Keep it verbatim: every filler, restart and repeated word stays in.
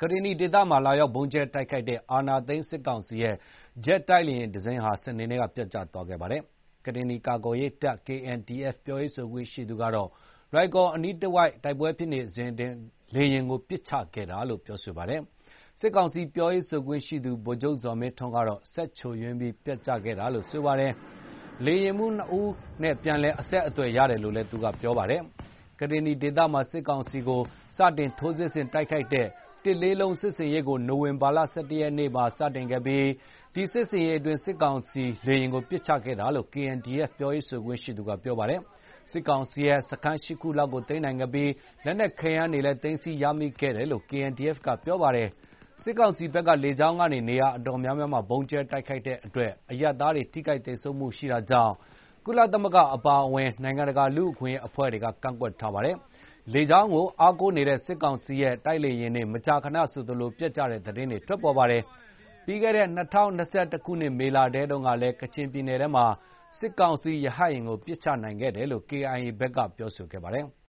ကရင်နီဒေသမှာလာရောက်ဗုံးကျဲတိုက်ခိုက်တဲ့အာဏာသိမ်းစစ်ကောင်စီရဲ့ဂျက်တိုက်လေယာဉ်တစ်စင်းဟာစနေနေ့ကပျက်ကျသွားခဲ့ပါတယ်။ ကရင်နီကာကွယ်ရေးတပ် K N D F ပြောရေးဆိုခွင့်ရှိသူကတော့လွိုင်ကော်အနီးတဝိုက်တိုက်ပွဲဖြစ်နေစဉ်အတွင်းလေယာဉ်ကိုပစ်ချခဲ့တာလို့ပြောဆိုပါတယ်။ စစ်ကောင်စီပြောရေးဆိုခွင့်ရှိသူဗိုလ်ချုပ်ဇော်မင်းထွန်းကတော့စက်ချို့ယွင်းပြီးပျက်ကျခဲ့တာလို့ဆိုပါတယ်။ လေယာဉ်မှူးနှစ်ဦးနဲ့ပြန်လည်အဆက်အသွယ်ရတယ်လို့လည်းသူကပြောပါတယ်။ ကရင်နီဒေသမှာစစ်ကောင်စီကိုစတင်ထိုးစစ်ဆင်တိုက်ခိုက်တဲ့တစ်လေးလုံးစစ်ဆင်ရေးကိုနိုဝင်ဘာလ ၁၁ ရက်နေ့မှာစတင်ခဲ့ပြီးဒီစစ်ဆင်ရေးအတွင်းစစ်ကောင်စီလေယာဉ်ကိုပစ်ချခဲ့တာလို့ K N D F ပြောရေးဆိုခွင့်ရှိသူကပြောပါတယ်။ စစ်ကောင်စီရဲ့စခန်း ၈ ခုလောက်ကိုသိမ်းနိုင်ခဲ့ပြီးလက်နက်ခဲယမ်းတွေလည်းသိမ်းဆည်းရမိခဲ့တယ်လို့ K N D F ကပြောပါတယ်။ စစ်ကောင်စီဘက်ကလေကြောင်းကနေနေရာအတော်များများမှာဗုံးကျဲတိုက်ခိုက်တဲ့အတွက်အရပ်သားတွေထိခိုက်သေဆုံးမှုရှိတာကြောင့်ကုလသမဂ္ဂအပါအဝင်နိုင်ငံတကာလူ့အခွင့်အရေးအဖွဲ့တွေကကန့်ကွက်ထားပါတယ်။ လေကြောင်းကိုအားကိုးနေတဲ့စစ်ကောင်စီရဲ့တိုက်လေယာဉ်တွေမကြာခဏဆိုသလိုပျက်ကျတဲ့သတင်းတွေထွက်ပေါ်ပါတယ်။ ပြီးခဲ့တဲ့၂၀၂၁ ခုနှစ်မေလထဲတုန်းကလည်းကချင်ပြည်နယ်ထဲမှာစစ်ကောင်စီရဟတ်ယာဉ်ကိုပစ်ချနိုင်ခဲ့တယ်လို့ K I A ဘက်ကပြောဆိုခဲ့ပါတယ်။